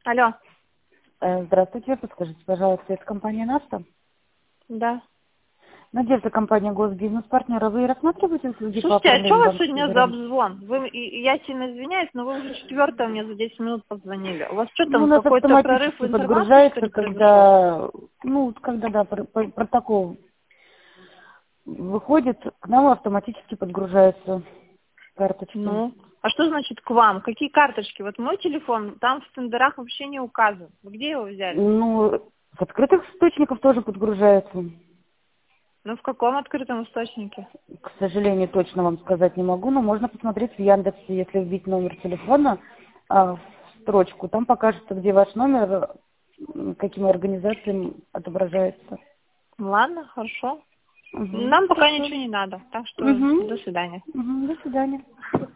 Алло. Здравствуйте, подскажите, пожалуйста, это компания «Наста»? Да. Надежда, компания «Госбизнес-партнер». А вы рассматриваете услуги по Слушайте, а что у оформлению вас банковских сегодня за гарантий? обзвон? Я сильно извиняюсь, но вы уже четвертого мне за 10 минут позвонили. У вас что Ну, у там, нас какой-то прорыв в автоматически информации, что подгружается, ли, произошел? когда, да, протокол выходит, к нам автоматически подгружаются карточки. Ну, а что значит к вам? Какие карточки? Вот мой телефон, там в тендерах вообще не указан. Вы где его взяли? Ну, с открытых источников тоже подгружаются. Ну, в каком открытом источнике? К сожалению, точно вам сказать не могу, но можно посмотреть в Яндексе, если вбить номер телефона в строчку, там покажется, где ваш номер, каким организациям отображается. Ладно, хорошо. Угу. Нам пока Хорошо. ничего не надо, так что Угу. до свидания. Угу. До свидания.